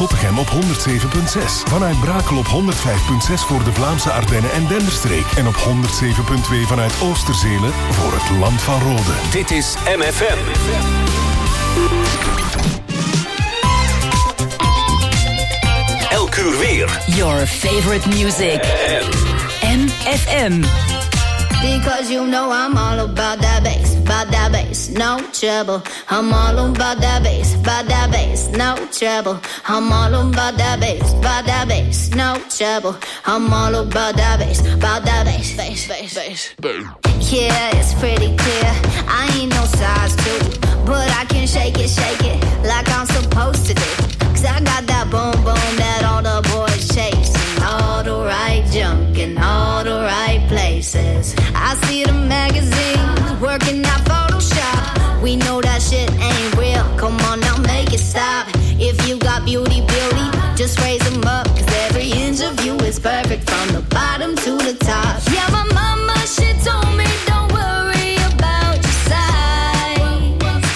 Zottegem op 107.6. Vanuit Brakel op 105.6 voor de Vlaamse Ardennen en Denderstreek. En op 107.2 vanuit Oosterzelen voor het Land van Rode. Dit is MFM. Elk uur weer. Your favorite music. MFM. Because you know I'm all about that bass, no trouble. I'm all about that bass, no trouble. I'm all about that bass, no trouble. I'm all about that bass, bass. Yeah, it's pretty clear. I ain't no size 2, but I can shake it like I'm supposed to do. Cause I got that boom boom that all the boys chase. All the right junk in all the right places. I see the magazines working out Photoshop. We know that shit ain't real. Come on now, make it stop. If you got beauty, just raise them up. Cause every inch of you is perfect from the bottom to the top. Yeah, my mama, she told me don't worry about your size.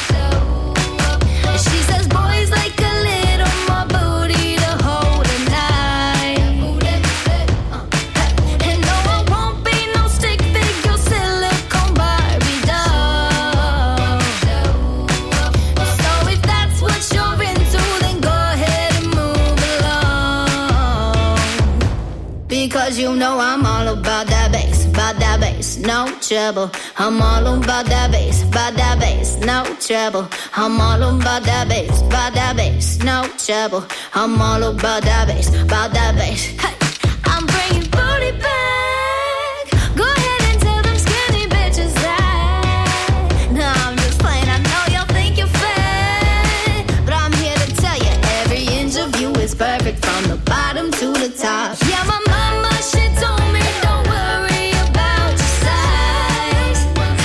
She says boys like a little more booty to hold a knife. And no, I won't be no stick figure silicone Barbie doll. So if that's what you're into, then go ahead and move along. Because you know I'm all about that bass, no trouble. I'm all about that bass, no trouble. I'm all about that bass, no trouble. I'm all about that bass. Hey, I'm bringing booty back. Go ahead and tell them skinny bitches that. No, I'm just playing. I know y'all think you're fat, but I'm here to tell you every inch of you is perfect from the bottom to the top. Yeah, my mama, she told me don't worry about your size.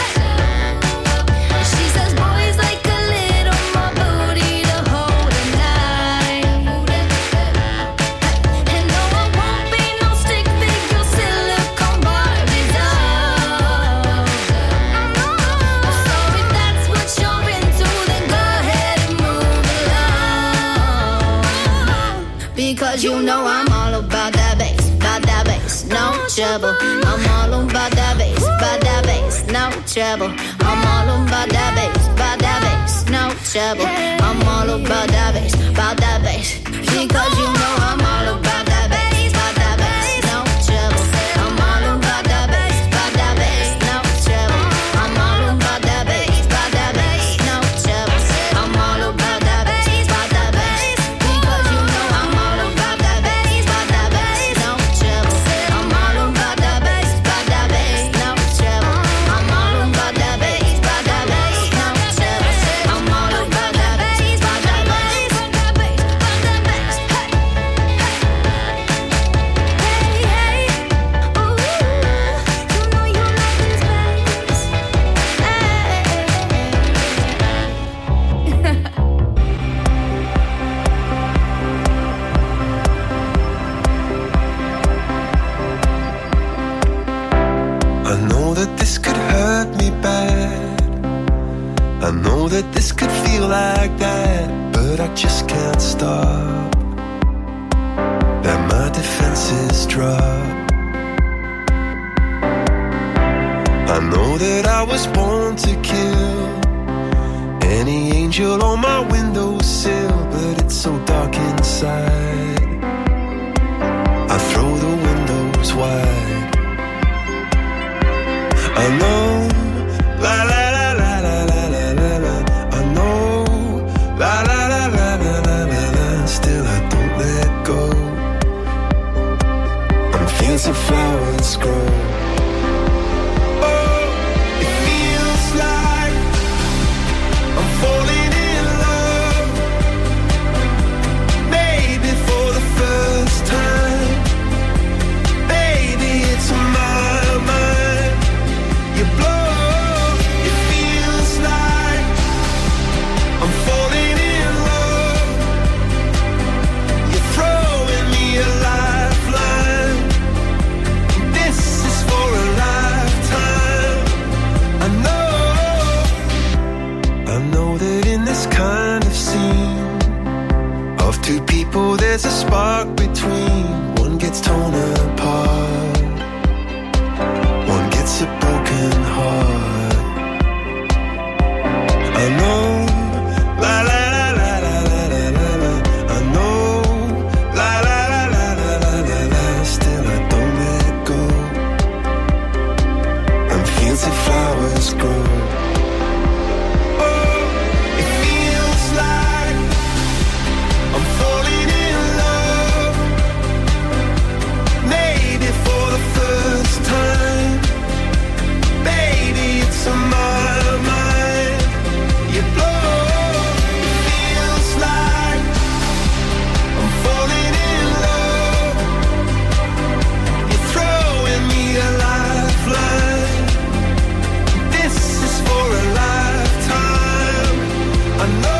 She says boys like a little more booty to hold a knife. And no, I won't be no stick figure silicone Barbie doll. So if that's what you're into, then go ahead and move along. Because you know I'm all about that bass, no trouble. I'm all about that bass, no trouble. I'm all about that bass, no trouble. I'm all about that bass, because you know I'm all about that bass, no trouble. I'm all about that bass, no trouble. I'm all about that bass, no trouble. I'm all about that bass, because you know I'm all about that bass, no trouble. I'm all about that bass, no trouble. I'm all about that bass, no trouble. I'm all about that bass, I know that this could hurt me bad. I know that this could feel like that, but I just can't stop. That my defenses drop. I know that I was born to kill any angel on my windowsill, but it's so dark inside. I throw the windows wide. I know, la la la la la la la la la. I know, la la la la la la la la. Still I don't let go. I'm fields of flowers grow. Oh, it feels like I'm falling in love. Maybe for the first time. Baby, it's my mind. You blow, it feels like I'm falling in love. You're throwing me a lifeline. This is for a lifetime. I know that in this kind of scene, our Of two people there's a spark between. One gets torn apart, one gets a broken heart. I know, la la la la la la la la. I know, la la la la la la la la. Still I don't let go. And fields of flowers grow. Oh, it feels like I'm falling in love. Maybe for the first time. Baby, it's on my mind. You blow. It feels like I'm falling in love. You're throwing me a lifeline. This is for a lifetime. I know.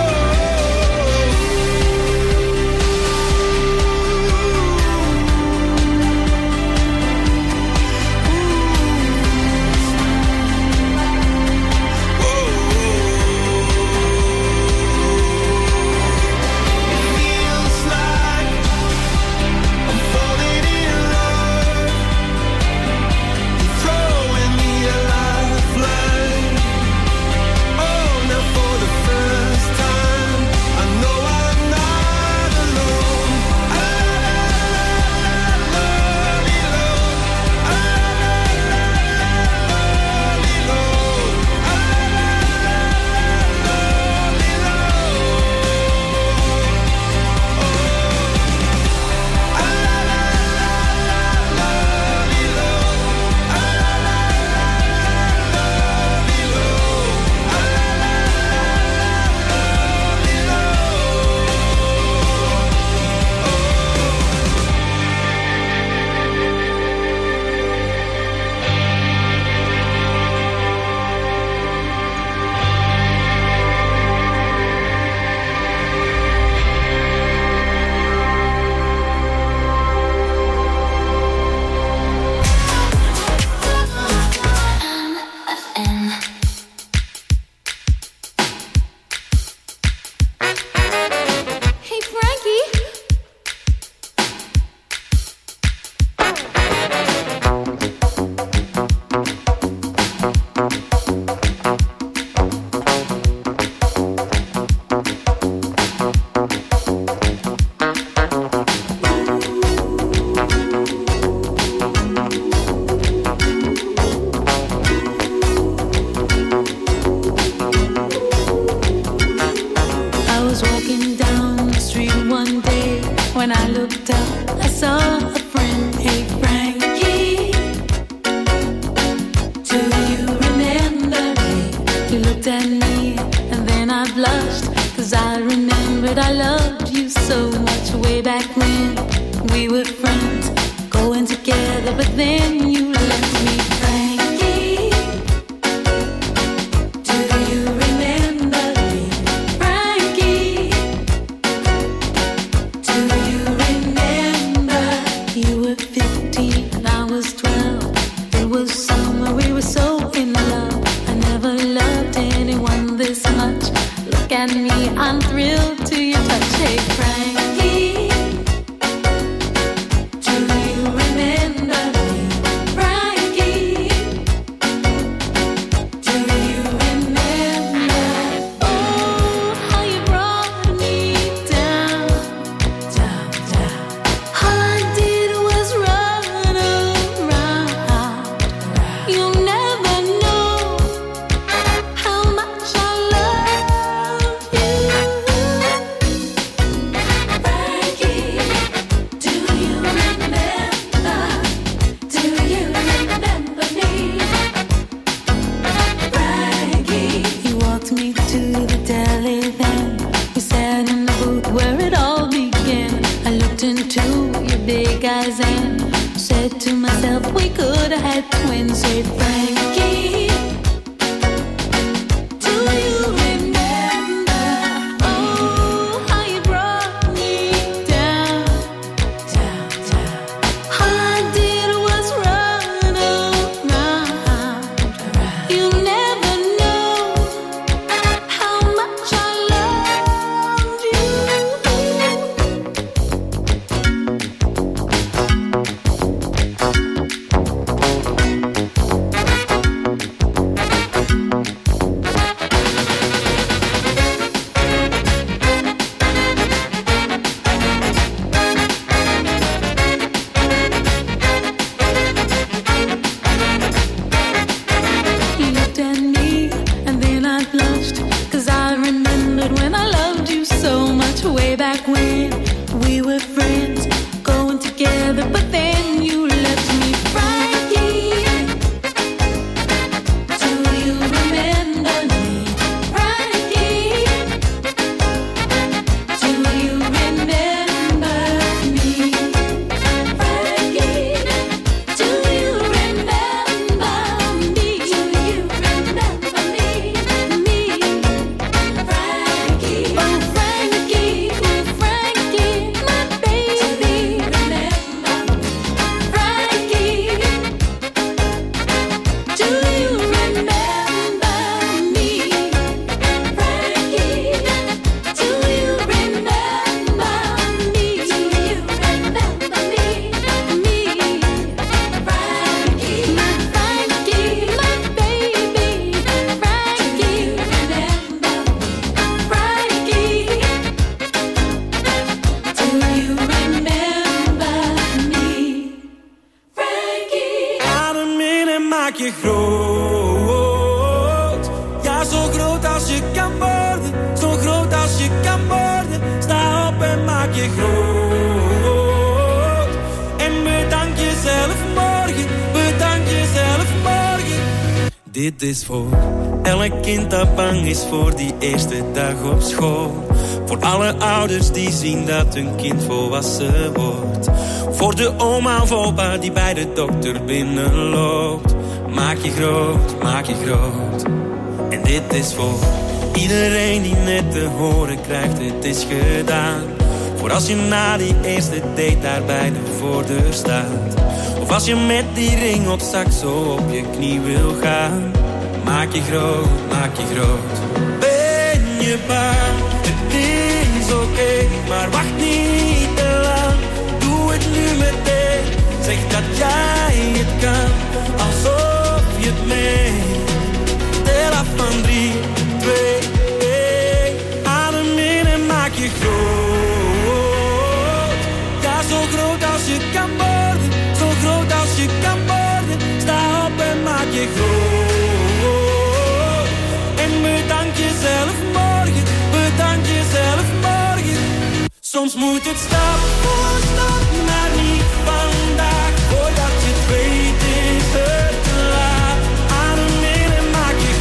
je groot. En bedank jezelf morgen, bedank jezelf morgen. Dit is voor elk kind dat bang is voor die eerste dag op school. Voor alle ouders die zien dat hun kind volwassen wordt. Voor de oma of opa die bij de dokter binnenloopt. Maak je groot, maak je groot. En dit is voor iedereen die net te horen krijgt, het is gedaan. Voor als je na die eerste date daar bij de voordeur staat. Of als je met die ring op zak zo op je knie wil gaan. Maak je groot, maak je groot. Ben je bang? Het is oké, maar wacht niet te lang. Doe het nu meteen. Zeg dat jij het kan, alsof je het meent. Tel af van 3, 2, 1. Adem in en maak je groot. Ja, zo groot als je kan worden. Zo groot als je kan worden. Sta op en maak je groot. En bedank jezelf morgen. Bedank jezelf morgen. Soms moet het stap voor stap, maar niet vandaag. Voordat je het weet is het te laat. Adem in en maak je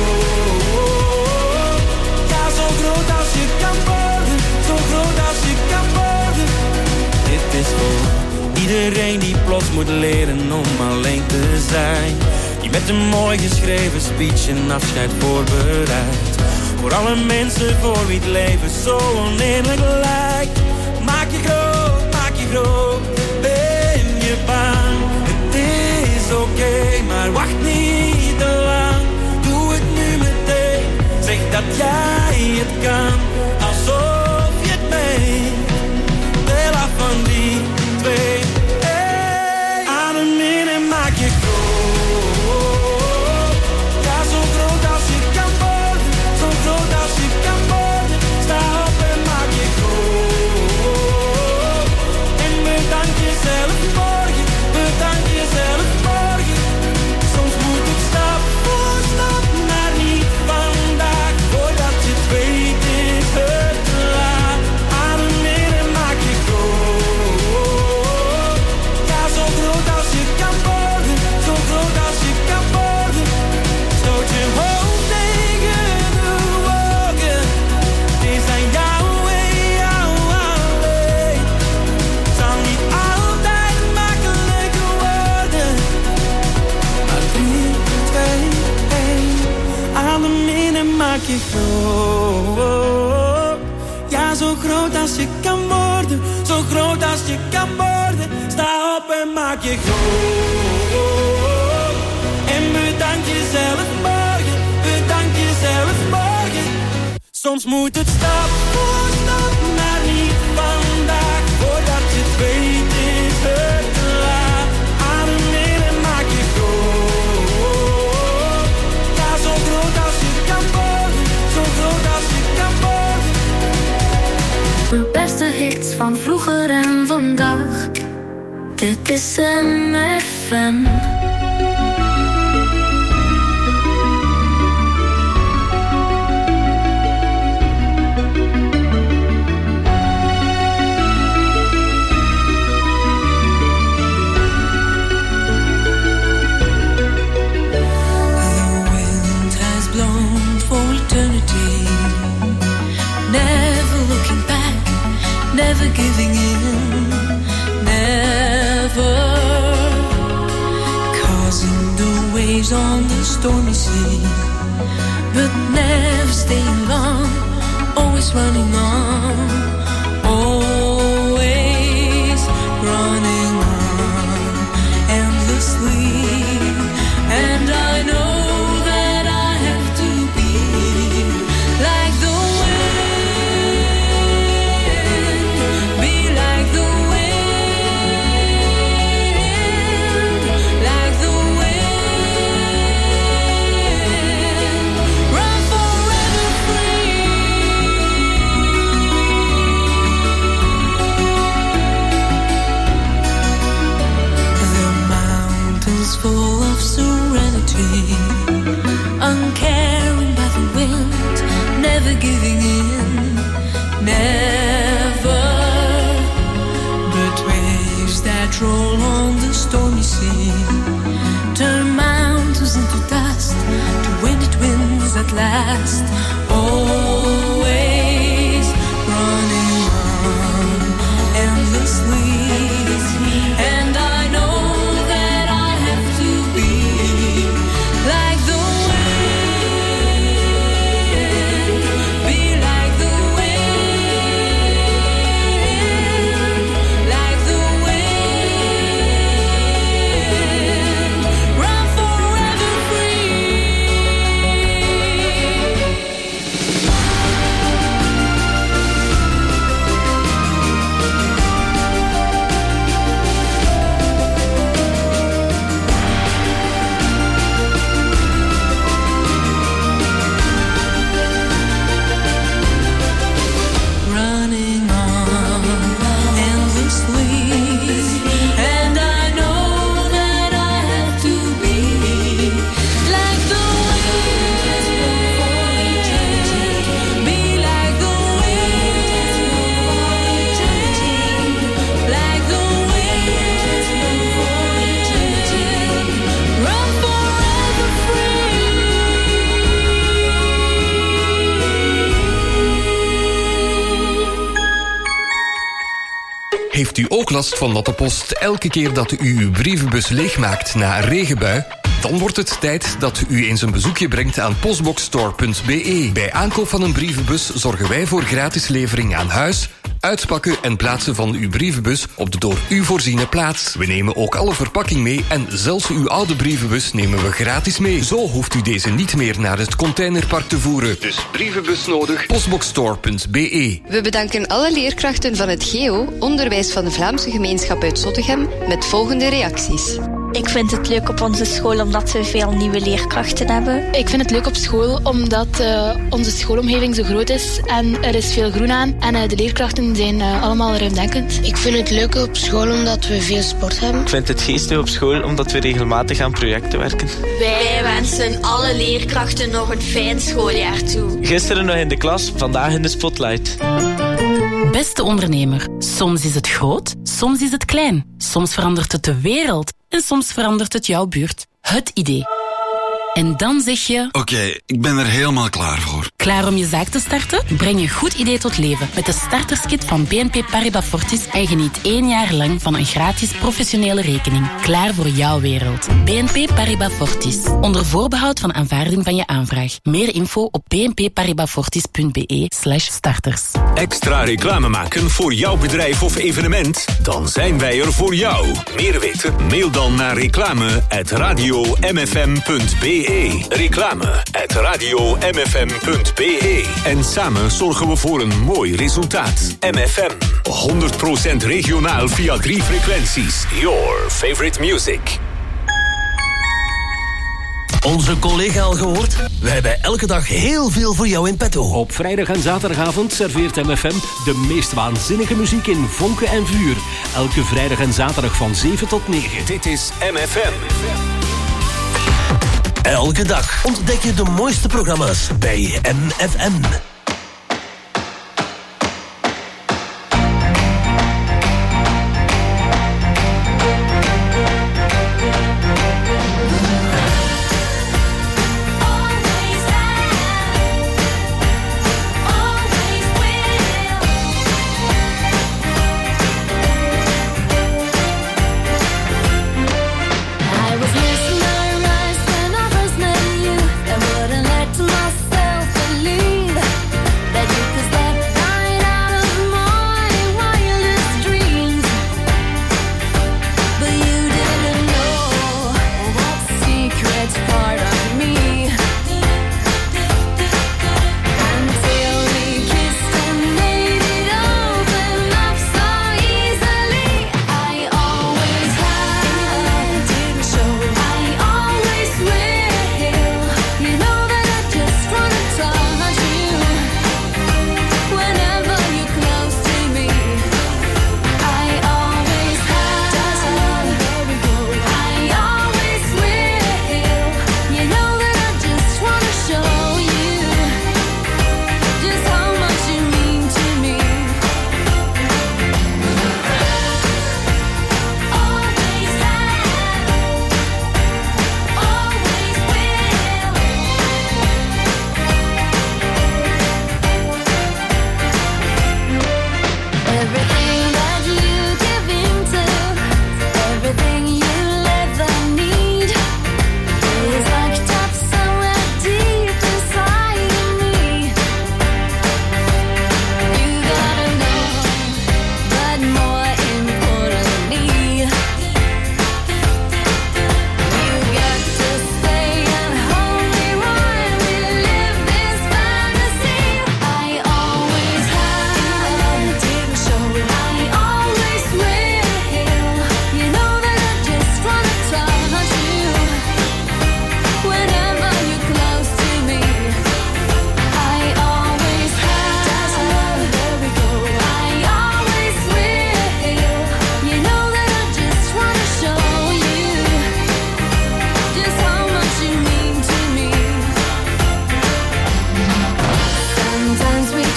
groot. Ja, zo groot als je kan worden. Zo groot als je kan worden. Dit is voor iedereen die plots moet leren om alleen te zijn. Die met een mooi geschreven speech een afscheid voorbereidt. Voor alle mensen voor wie het leven zo oneerlijk lijkt. Maak je groot, maak je groot. Ben je bang? Het is oké, maar wacht niet te lang. Doe het nu meteen. Zeg dat jij het kan, alsof je het meent. Tel af van 3, 2, 1. Adem in en maak je groot. Ja, zo groot als je kan worden. Zo groot als je kan worden. Sta op en maak je groot. En bedank jezelf morgen. Bedank jezelf morgen. Soms moet het stap voor stap, maar niet vandaag. Voordat je het weet is het te laat. Adem in en maak je groot. Ja, zo groot als je kan worden. Zo groot als je kan worden. Stoot je hoofd tegen de wolken. Het is aan jou en jou alleen. Zal niet altijd makkelijk worden. Maar 3, 2, 1. Adem in en maak je groot. Ja, zo groot als je kan worden. Zo groot als je kan worden. Sta op en maak je groot. En bedank jezelf morgen. Bedank jezelf morgen. Soms moet het stap voor stap, maar niet vandaag. Voordat je het weet is het te laat. Adem in en maak je groot. Ja, zo groot als je kan worden. Zo groot als je kan worden. De beste hits van vroeger en vandaag. Dit is MFM. Never giving in, never causing the waves on the stormy sea, but never staying long, always running on, always running on endlessly, and I know that I have to be like the full of serenity, uncaring by the wind, never giving in, never past. Always running on endlessly. And I know that I have to be like the wind. Be like the wind. Like the wind. Run forever free. Running on endlessly. And I know that I have to be like the wind. Be like the wind. Like the wind. Run forever free. Heeft u ook last van natte post elke keer dat u uw brievenbus leegmaakt na een regenbui? Dan wordt het tijd dat u eens een bezoekje brengt aan postboxstore.be. Bij aankoop van een brievenbus zorgen wij voor gratis levering aan huis, uitpakken en plaatsen van uw brievenbus op de door u voorziene plaats. We nemen ook alle verpakking mee en zelfs uw oude brievenbus nemen we gratis mee. Zo hoeft u deze niet meer naar het containerpark te voeren. Dus brievenbus nodig, postboxstore.be. We bedanken alle leerkrachten van het GEO, onderwijs van de Vlaamse gemeenschap uit Zottegem, met volgende reacties. Ik vind het leuk op onze school omdat we veel nieuwe leerkrachten hebben. Ik vind het leuk op school omdat onze schoolomgeving zo groot is en er is veel groen aan. En de leerkrachten zijn allemaal ruimdenkend. Ik vind het leuk op school omdat we veel sport hebben. Ik vind het geestig op school omdat we regelmatig aan projecten werken. Wij wensen alle leerkrachten nog een fijn schooljaar toe. Gisteren nog in de klas, vandaag in de spotlight. Beste ondernemer, soms is het groot, soms is het klein. Soms verandert het de wereld en soms verandert het jouw buurt. Het idee. En dan zeg je... Oké, ik ben er helemaal klaar voor. Klaar om je zaak te starten? Breng je goed idee tot leven met de starterskit van BNP Paribas Fortis en geniet 1 jaar lang van een gratis professionele rekening. Klaar voor jouw wereld. BNP Paribas Fortis. Onder voorbehoud van aanvaarding van je aanvraag. Meer info op bnpparibasfortis.be/starters. Extra reclame maken voor jouw bedrijf of evenement? Dan zijn wij er voor jou. Meer weten? Mail dan naar reclame@radiomfm.be. Reclame@radiomfm.be. En samen zorgen we voor een mooi resultaat. MFM. 100% regionaal via 3 frequenties. Your favorite music. Onze collega al gehoord? Wij hebben elke dag heel veel voor jou in petto. Op vrijdag en zaterdagavond serveert MFM de meest waanzinnige muziek in vonken en vuur. Elke vrijdag en zaterdag van 7 tot 9. Dit is MFM. Elke dag ontdek je de mooiste programma's bij MFM. Myself believe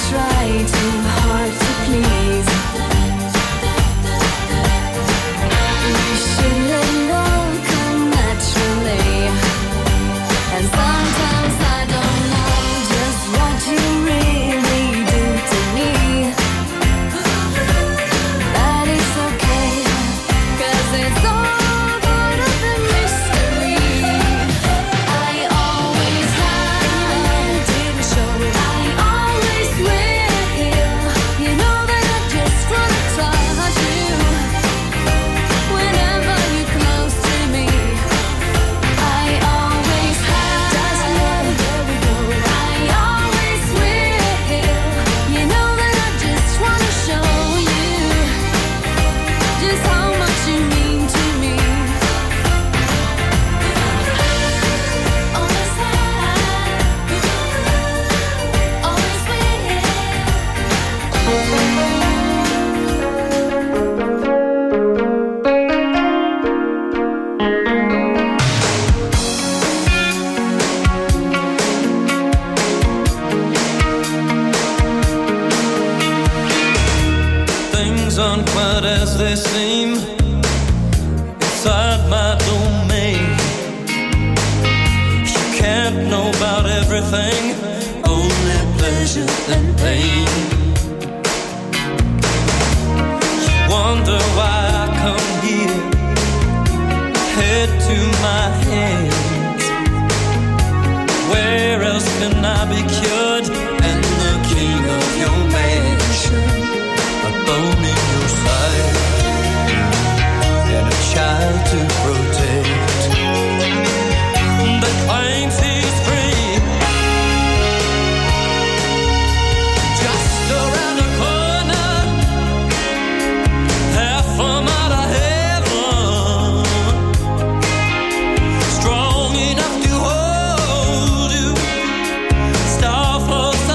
try too hard to please. You should let love come naturally. And sometimes I don't know just what you really do to me. That is okay, 'cause it's all part of the mystery. I always had, didn't show it. I always will. You know that I just wanna touch you whenever you're close to me. I always had, there we go. I always will. You know that I just wanna show you just how much you mean to me. Always had, always will. Things aren't quite as they seem inside my domain. You can't know about everything, only pleasure and pain. You wonder why I come here, head to my hands. Where else can I be cured and the king of your mansion? A bone in your side and a child to protect that claims he's free. Just around the corner, half from out of heaven, strong enough to hold you, star falls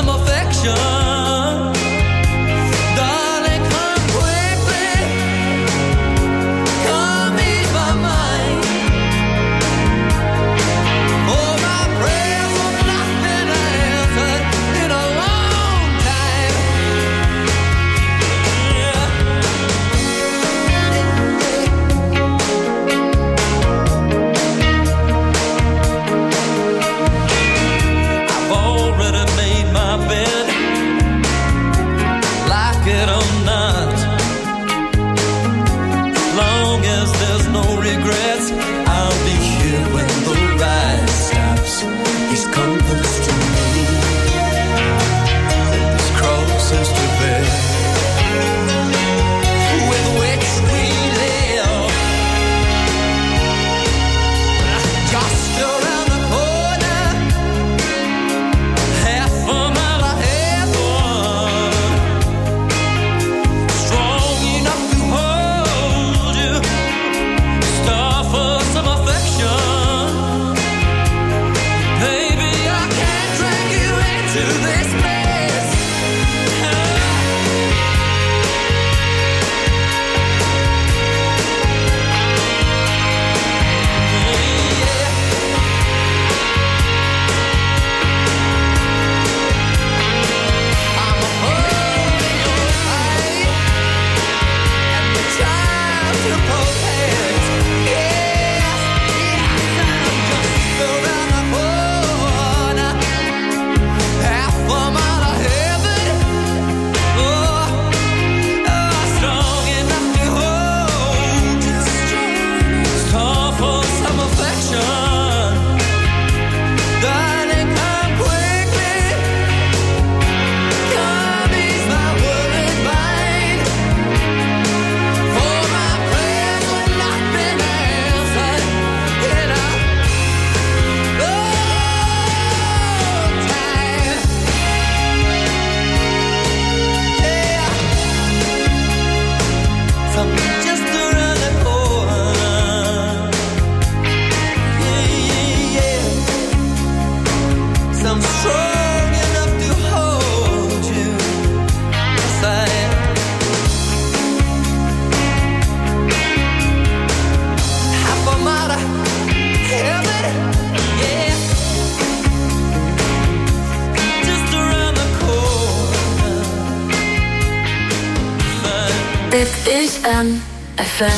Dit is MFM.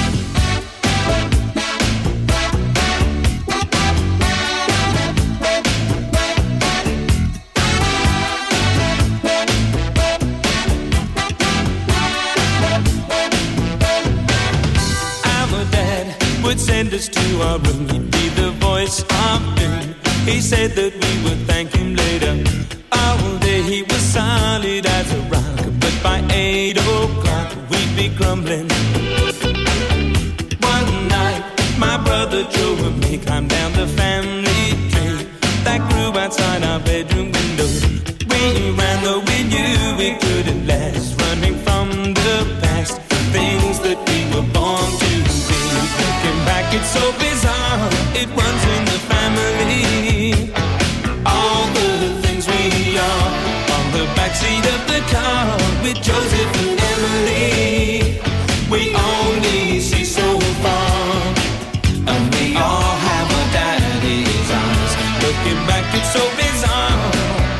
Would send us to our room, he'd be the voice of doom. He said that we would thank him later. All day he was solid as a rock, but by 8 o'clock we'd be crumbling. One night my brother Joe and me climbed down the family tree that grew outside our bedroom window. We ran though we knew it couldn't last, running from the past, the things that we were born to be. Looking back, it's so bizarre, it runs in the family. All the things we are on the backseat of the car with Joseph and Emily. We only see so far, and we all have our daddy's eyes. Looking back, it's so bizarre.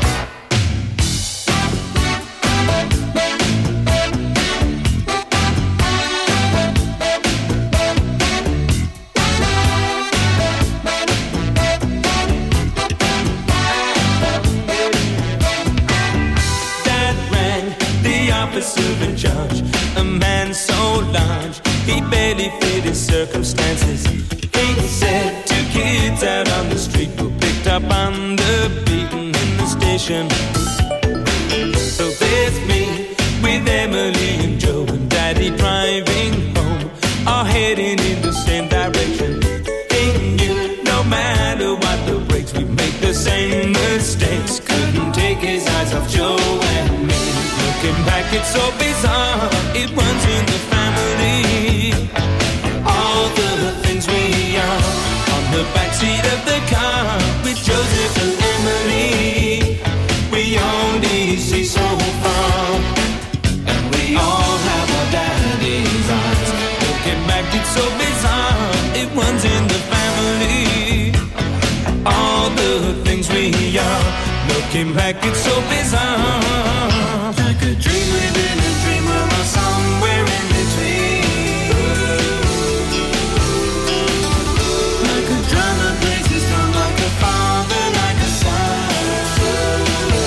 Officer in charge, a man so large he barely fit his circumstances. He said 2 kids out on the street were picked up on the beaten in the station. So there's me with Emily and Joe and Daddy driving home, all heading in the same direction. He knew no matter what the brakes, we make the same mistakes. Couldn't take his eyes off Joe and me. Looking back, it's so bizarre, it runs in the family. All the things we are on the backseat of the car with Joseph and Emily. We only see so far, and we all have our daddy's eyes. Looking back, it's so bizarre, it runs in the family. All the things we are, looking back, it's so bizarre. Like a dream within a dream, or somewhere in between. Like a drum that breaks his drum, like a father, like a son.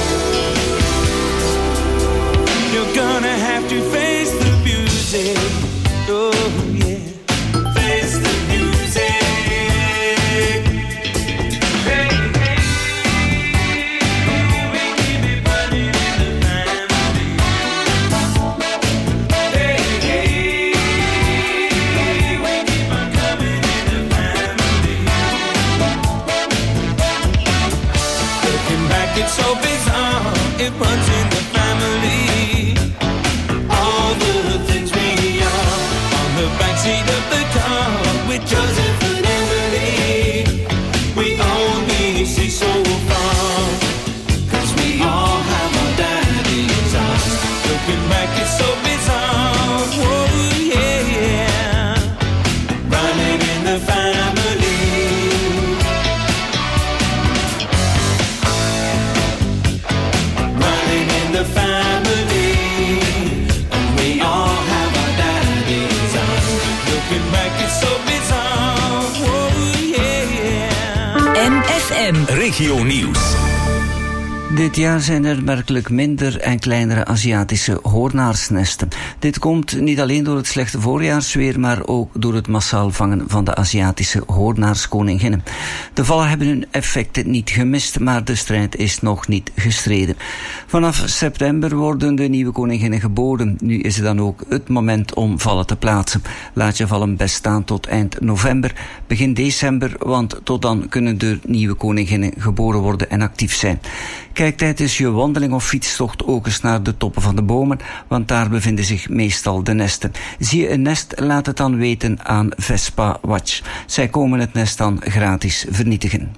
You're gonna have to face the music. Oh yeah, face the music. It's so bizarre, it runs in the family. All the things we are on the backseat of the car with Joseph and Emily. We only see so far, 'cause we all have our daddy's eyes. Looking back, it's so bizarre. Oh yeah, yeah. Running in the family. The family, and we all have our daddy's eyes. Looking back, it's so bizarre. Oh yeah. MFM Regio Nieuws. Dit jaar zijn er merkelijk minder en kleinere Aziatische hoornaarsnesten. Dit komt niet alleen door het slechte voorjaarsweer, maar ook door het massaal vangen van de Aziatische hoornaarskoninginnen. De vallen hebben hun effecten niet gemist, maar de strijd is nog niet gestreden. Vanaf september worden de nieuwe koninginnen geboren. Nu is het dan ook het moment om vallen te plaatsen. Laat je vallen best staan tot eind november, begin december, want tot dan kunnen de nieuwe koninginnen geboren worden en actief zijn. Kijk tijdens je wandeling of fietstocht ook eens naar de toppen van de bomen, want daar bevinden zich meestal de nesten. Zie je een nest, laat het dan weten aan Vespa Watch. Zij komen het nest dan gratis vernietigen.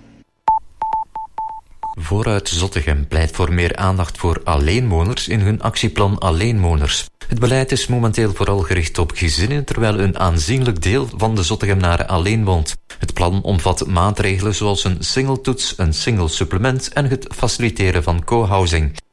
Vooruit Zottegem pleit voor meer aandacht voor alleenwoners in hun actieplan Alleenwoners. Het beleid is momenteel vooral gericht op gezinnen, terwijl een aanzienlijk deel van de Zottegemnaren alleen woont. Het plan omvat maatregelen zoals een singletoets, een single supplement en het faciliteren van co-housing.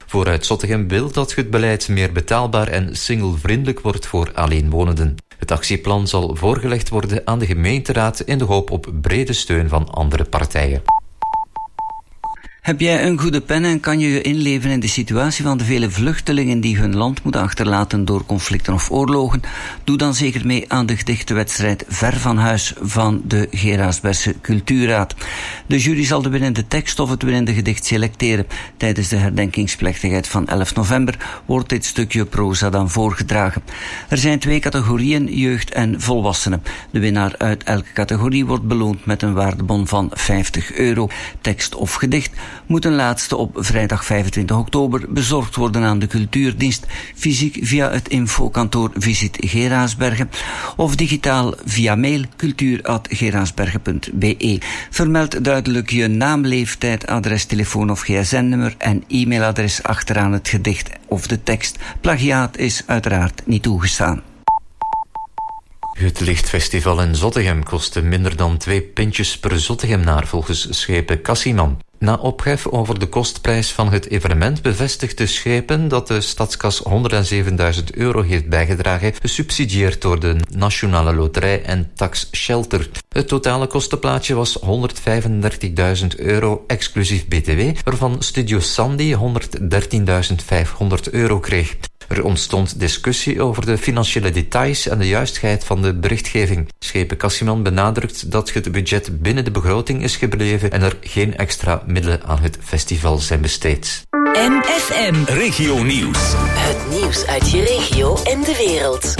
Vooruit Zottegem wil dat het beleid meer betaalbaar en singlevriendelijk wordt voor alleenwonenden. Het actieplan zal voorgelegd worden aan de gemeenteraad in de hoop op brede steun van andere partijen. Heb jij een goede pen en kan je je inleven in de situatie van de vele vluchtelingen die hun land moeten achterlaten door conflicten of oorlogen? Doe dan zeker mee aan de gedichtenwedstrijd Ver van Huis van de Geraardsbergse Cultuurraad. De jury zal de winnende tekst of het winnende gedicht selecteren. Tijdens de herdenkingsplechtigheid van 11 november wordt dit stukje proza dan voorgedragen. Er zijn 2 categorieën, jeugd en volwassenen. De winnaar uit elke categorie wordt beloond met een waardebon van €50. Tekst of gedicht moet een laatste op vrijdag 25 oktober bezorgd worden aan de cultuurdienst, fysiek via het infokantoor Visit Geraardsbergen of digitaal via mail cultuur@geraardsbergen.be. Vermeld duidelijk je naam, leeftijd, adres, telefoon of gsm-nummer en e-mailadres achteraan het gedicht of de tekst. Plagiaat is uiteraard niet toegestaan. Het Lichtfestival in Zottegem kostte minder dan 2 pintjes per Zottegemnaar volgens Schepen Cassiman. Na ophef over de kostprijs van het evenement bevestigt de Schepen dat de stadskas €107.000 heeft bijgedragen, gesubsidieerd door de Nationale Loterij en Tax Shelter. Het totale kostenplaatje was €135.000 exclusief BTW, waarvan Studio Sandy €113.500 kreeg. Er ontstond discussie over de financiële details en de juistheid van de berichtgeving. Schepen Cassiman benadrukt dat het budget binnen de begroting is gebleven en er geen extra middelen aan het festival zijn besteed. MFM Regio Nieuws. Het nieuws uit je regio en de wereld.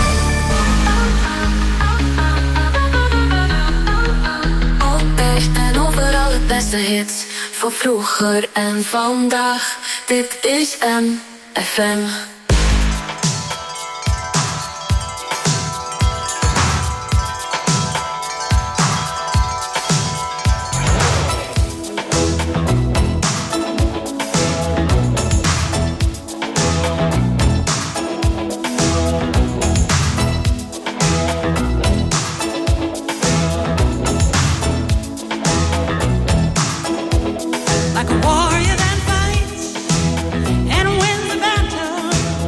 Altijd en overal het beste hits. Van vroeger en vandaag. Dit is MFM. Like a warrior that fights and wins the battle.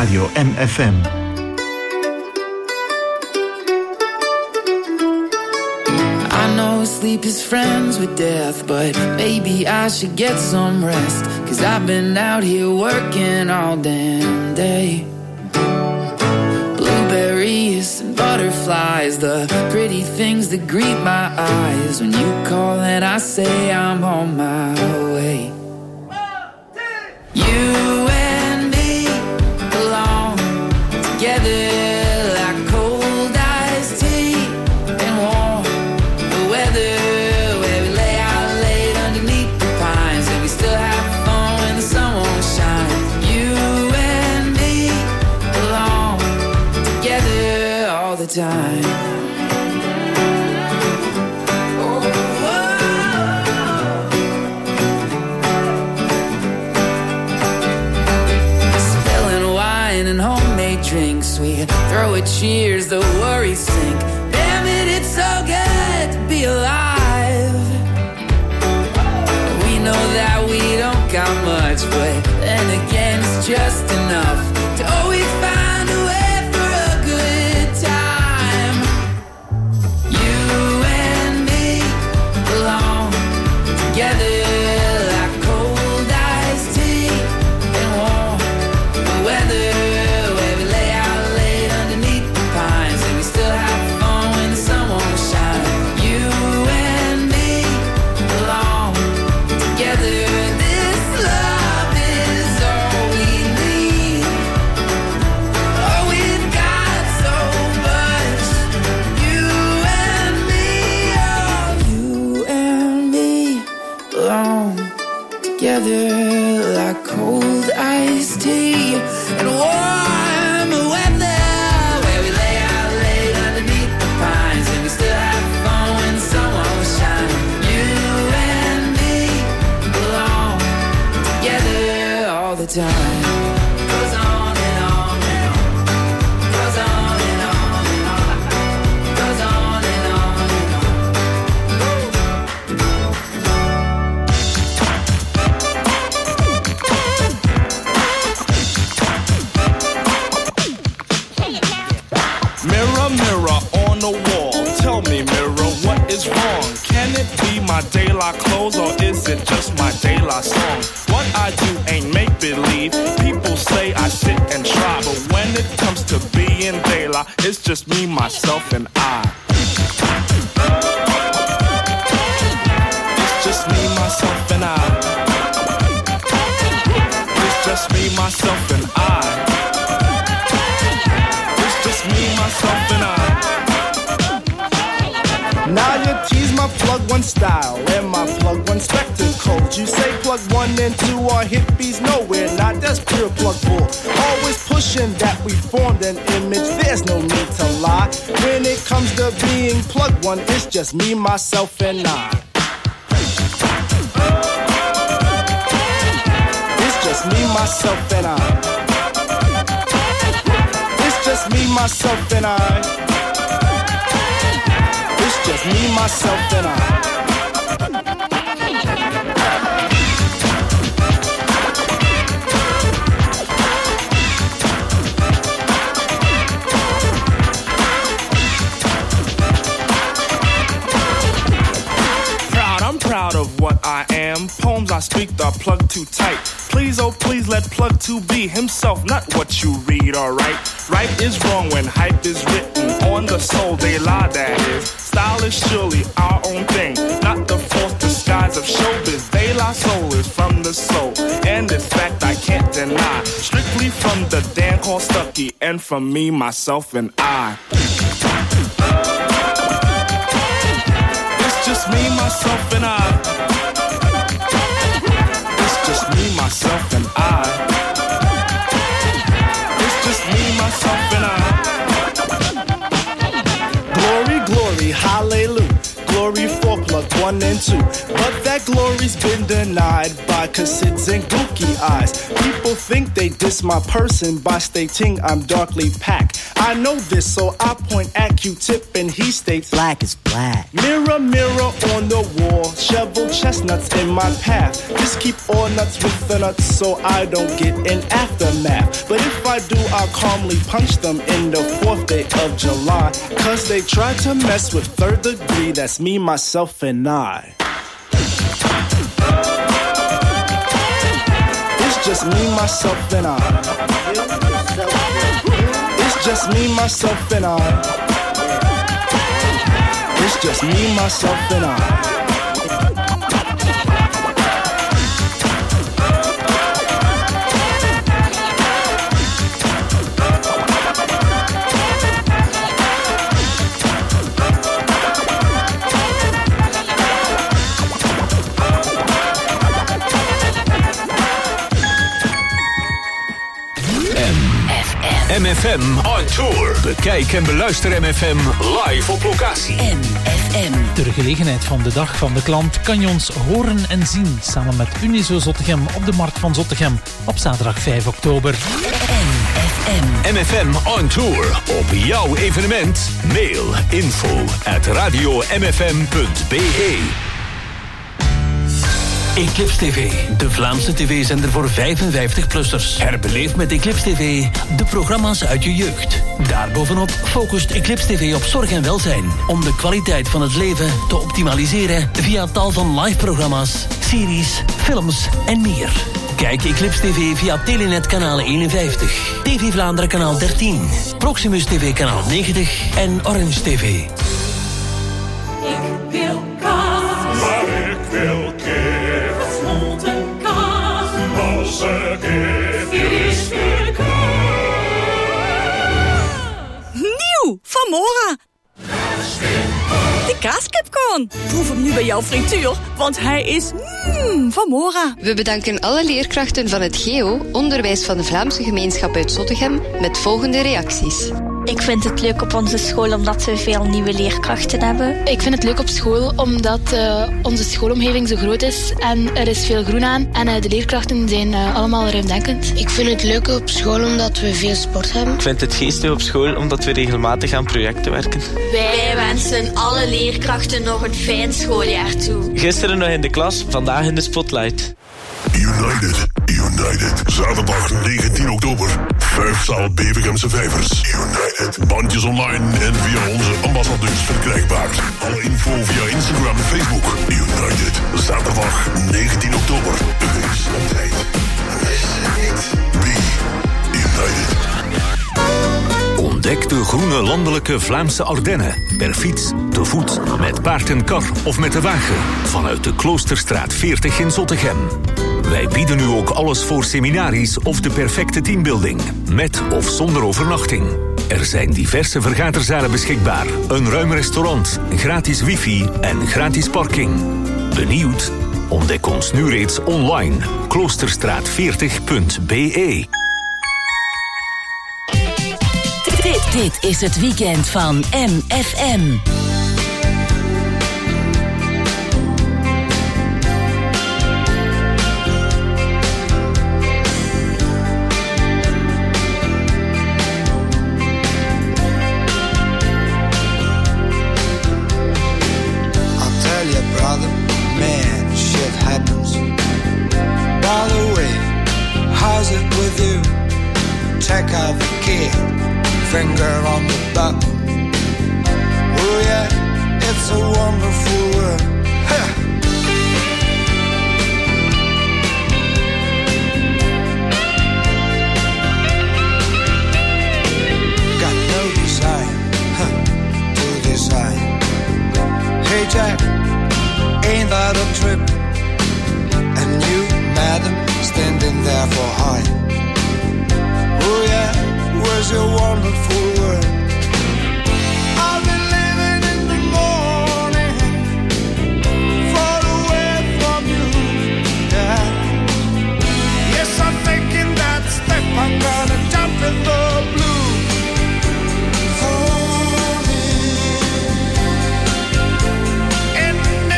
Radio MFM. I know sleep is friends with death, but maybe I should get some rest, 'cause I've been out here working all damn day. Blueberries and butterflies, the pretty things that greet my eyes. When you call and I say I'm on my way. You and me belong together like cold iced tea and warm the weather, where we lay out late underneath the pines, and we still have fun when the sun won't shine. You and me belong together all the time. And homemade drinks, we throw a cheers, the worries sink. Damn it, it's so good to be alive. We know that we don't got much, but then again it's just enough to always find a way for a good time. You and me belong together like cold iced tea and warm the weather. Together like cold iced tea and warm weather, where we lay out late underneath the pines, and we still have fun when the sun won't shine. You and me belong together all the time. Goes on and on and on. Goes on and on and on. Goes on and on and on. Mirror, mirror on the wall, tell me, mirror, what is wrong? Can it be my daylight clothes, or is it just my daylight song? What I do ain't make-believe. People say I sit and try, but when it comes to being daylight, it's just me, myself, and I. It's just me, myself, and I. It's just me, myself, and I. Me, myself, and I. Now you tease my plug one style and my plug one spectacles. You say plug one and two are hippies. No, we're not. That's pure plug bull. Always pushing that we formed an image. There's no need to lie. When it comes to being plug one, it's just me, myself, and I. It's just me, myself, and I. Just me, myself, and I. It's just me, myself, and I. I'm proud of what I am. Poems I speak are plugged too tight. Please, oh please, let plug 2 be himself, not what you read or write. Right is wrong when hype is written on the soul, they lie, that is. Style is surely our own thing, not the false disguise of showbiz. They lie, soul is from the soul, and in fact I can't deny. Strictly from the Dan called Stucky, and from me, myself, and I. It's just me, myself, and I. It's just me, myself, and I. It's just me, myself, and I. Glory, glory, hallelujah. Glory for 4 plugged 1 and 2. But that glory's been denied by cassids and gookie eyes. People think they diss my person by stating I'm darkly packed. I know this, so I point at Q-Tip and he states black is black. Mirror, mirror on the wall, shovel chestnuts in my path. Just keep all nuts with the nuts so I don't get an aftermath. But if I do, I'll calmly punch them in the 4th day of July. Cause they tried to mess with 3rd degree, that's me, myself, and I. It's just me, myself, and I. It's just me, myself, and I. It's just me, myself, and I. MFM on Tour. Bekijk en beluister MFM live op locatie. MFM. Ter gelegenheid van de Dag van de Klant kan je ons horen en zien samen met Unizo Zottegem op de Markt van Zottegem op zaterdag 5 oktober. MFM on Tour. Op jouw evenement. Mail info@radiomfm.be. Eclipse TV, de Vlaamse tv-zender voor 55-plussers. Herbeleef met Eclipse TV de programma's uit je jeugd. Daarbovenop focust Eclipse TV op zorg en welzijn, om de kwaliteit van het leven te optimaliseren via tal van live-programma's, series, films en meer. Kijk Eclipse TV via Telenet kanaal 51, TV Vlaanderen kanaal 13, Proximus TV kanaal 90 en Orange TV. Ik wil kaas, maar ik wil kip. Gesmolten kaas, malse kip, friske kaas. Nieuw, van Mora. De kaaskipcorn. Proef hem nu bij jouw frituur, want hij is van Mora. We bedanken alle leerkrachten van het GEO, onderwijs van de Vlaamse gemeenschap uit Zottegem, met volgende reacties. Ik vind het leuk op onze school omdat we veel nieuwe leerkrachten hebben. Ik vind het leuk op school omdat onze schoolomgeving zo groot is en er is veel groen aan. En de leerkrachten zijn allemaal ruimdenkend. Ik vind het leuk op school omdat we veel sport hebben. Ik vind het geestig op school omdat we regelmatig aan projecten werken. Wij wensen alle leerkrachten nog een fijn schooljaar toe. Gisteren nog in de klas, vandaag in de spotlight. United. Zaterdag 19 oktober. 5-zaal Bevegemse Vijvers. United. Bandjes online en via onze ambassadeurs verkrijgbaar. Alle info via Instagram en Facebook. United. Zaterdag 19 oktober. Wees op tijd. Miss it. Be United. Ontdek de groene landelijke Vlaamse Ardennen. Per fiets, te voet, met paard en kar of met de wagen. Vanuit de Kloosterstraat 40 in Zottegem. Wij bieden nu ook alles voor seminaries of de perfecte teambuilding. Met of zonder overnachting. Er zijn diverse vergaderzalen beschikbaar. Een ruim restaurant, gratis wifi en gratis parking. Benieuwd? Ontdek ons nu reeds online. Kloosterstraat40.be. Dit is het weekend van MFM. Check out the key, finger on the button. Oh yeah, it's a wonderful world. Huh. Got no desire to decide. Hey Jack, ain't that a trip? And you, madam, standing there for high. Oh yeah, where's your wonderful world? I've been living in the morning, far away from you, yeah. Yes, I'm taking that step, I'm gonna jump in the blue. For me. And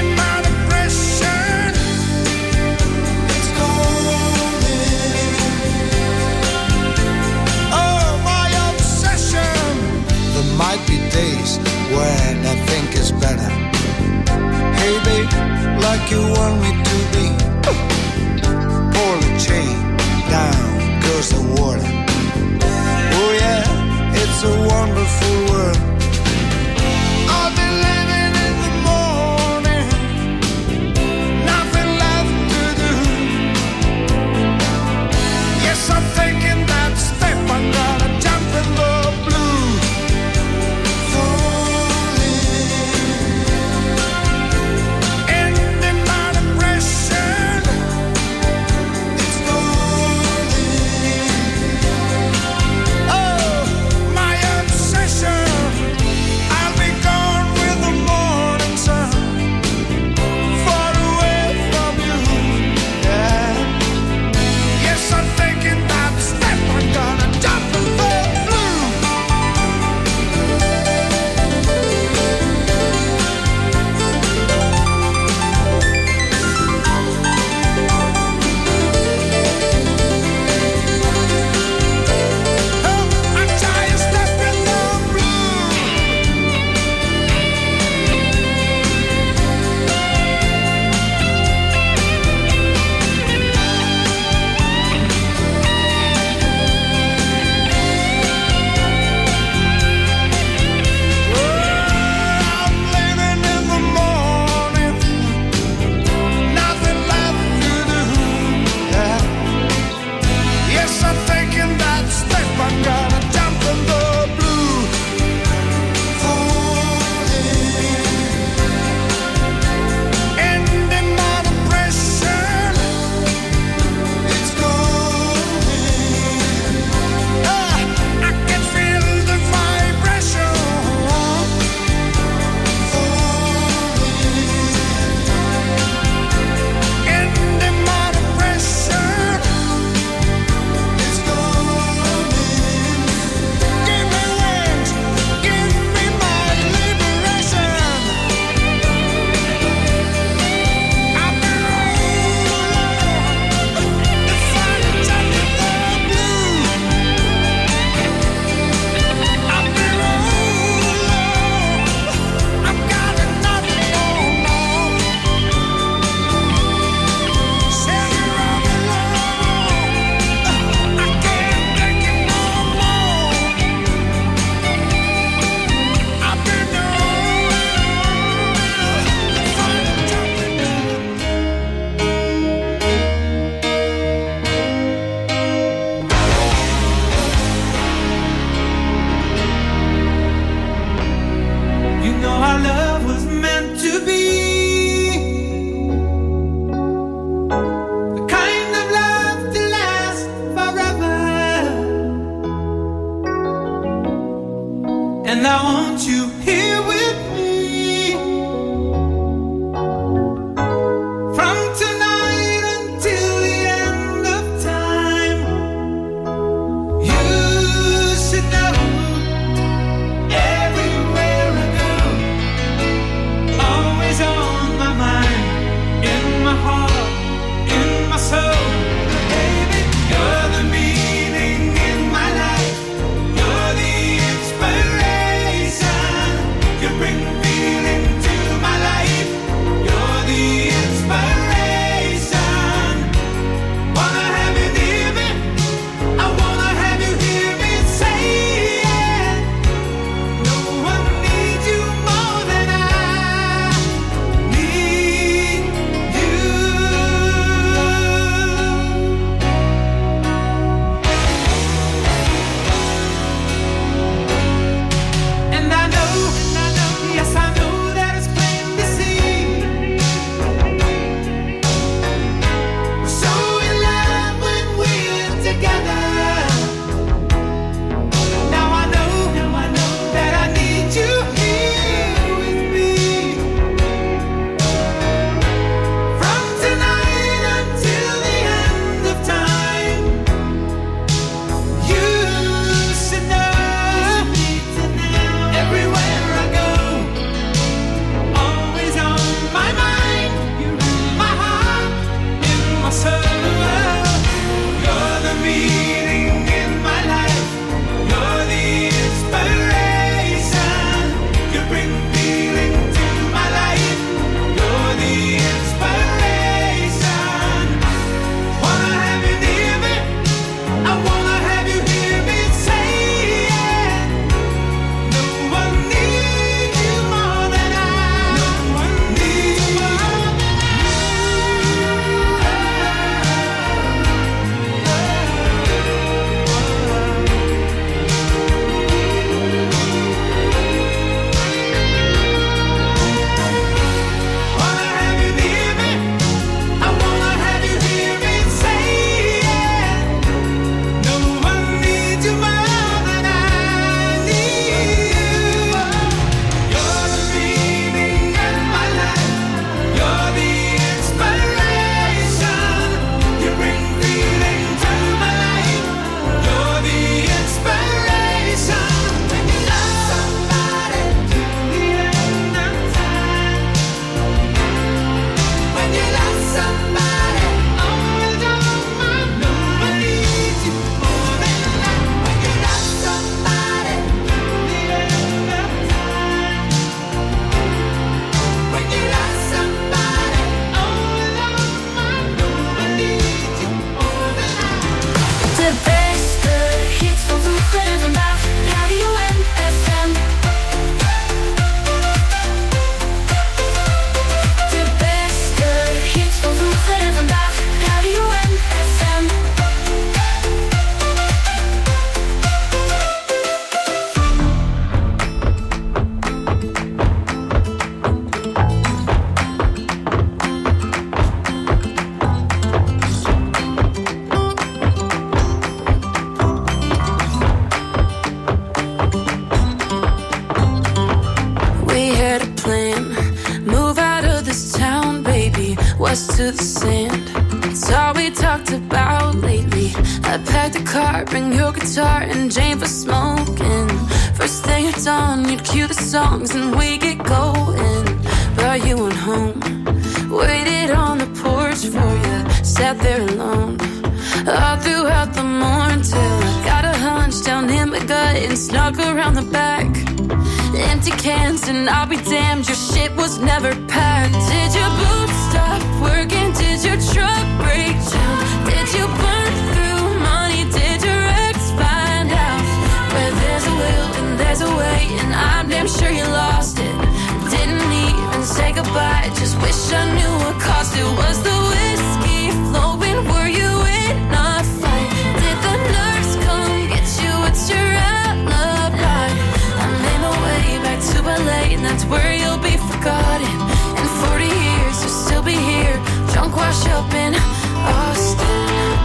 like you want me to be. Pull the chain down, goes the water. Oh yeah, it's a wonderful world. I'll be living in the morning, nothing left to do. Yes, I'm taking that step, I'm gonna jump in the blue. Falling in the bottom us to the sand. It's all we talked about lately. I packed a car, bring your guitar and Jane for smoking. First thing at dawn, you'd cue the songs and we get going. But you went home, waited on the porch for you, sat there alone all throughout the morning till I got a hunch down in my gut and snuck around the back. Empty cans and I'll be damned, your shit was never packed. Did your boots stop working? Did your truck break down? Did you burn through money? Did your ex find out? Where there's a will and there's a way, and I'm damn sure you lost it. Didn't even say goodbye, just wish I knew what cost it. Was the whiskey flowing? Were you in a fight? Did the nurse come get you? What's your alibi? I made my way back to LA, and that's where you'll be forgotten. In 40 years you'll still be here, drunk, wash up in Austin.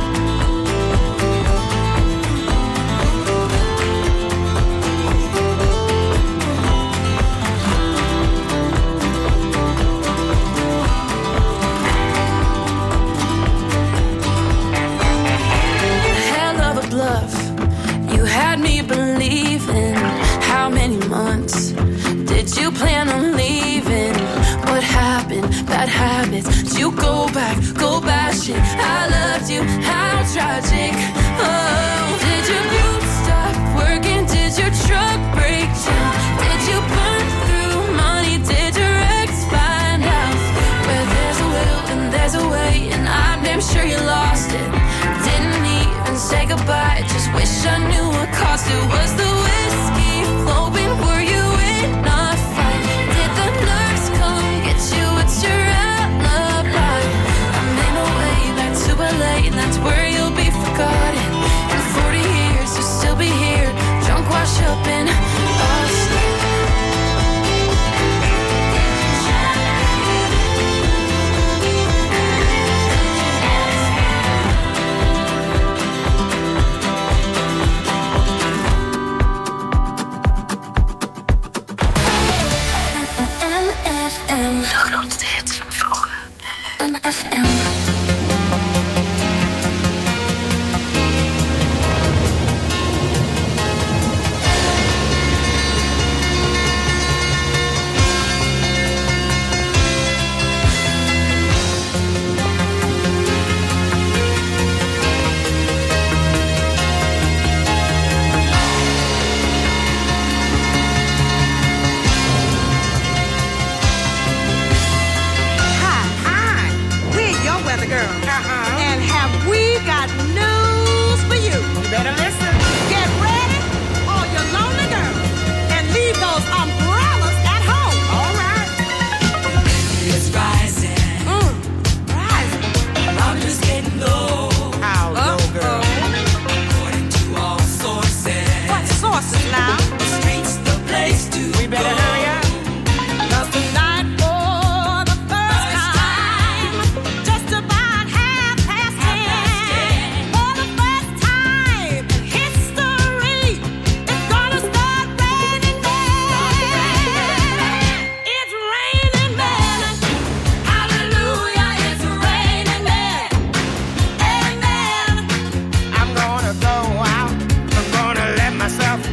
You had me believing. How many months did you plan on leaving? What happened? Bad habits. Did you go bashing? I loved you, how tragic. Oh, did your boots stop working? Did your truck break down? Did you burn through money? Did your ex find out? Where there's a will and there's a way, and I'm damn sure you lost it. Didn't even say goodbye, just wish I knew what cost it. Was the whiskey flowing? Were you in a fight? Did the nurse come get you? What's your alibi? I made my way back to LA, and that's where you'll be forgotten. In 40 years you'll still be here, drunk, wash up in Austin. De grootste hits van vroeger. NFM.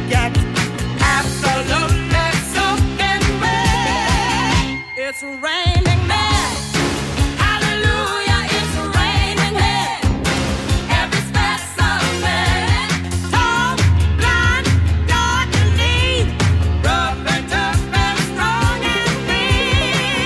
It's rain.